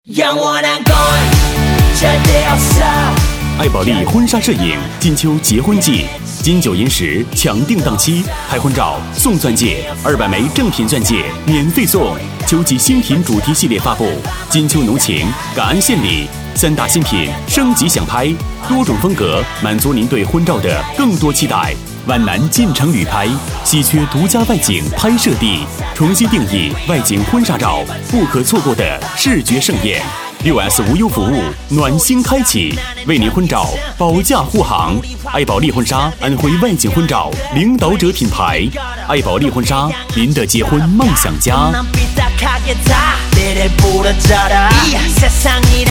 爱宝利婚纱摄影金秋结婚季，金九银十抢定档期，拍婚照送钻戒，200枚正品钻戒免费送。秋季新品主题系列发布，金秋浓情感恩献礼，3大新品升级想拍，多种风格满足您对婚照的更多期待。万南进城旅拍，稀缺独家外景拍摄地，重新定义外景婚纱照不可错过的视觉盛宴。6S 无忧服务暖心开启，为您婚照保驾护航。爱宝利婚纱，安徽外景婚照领导者品牌。爱宝利婚纱，您的结婚梦想家。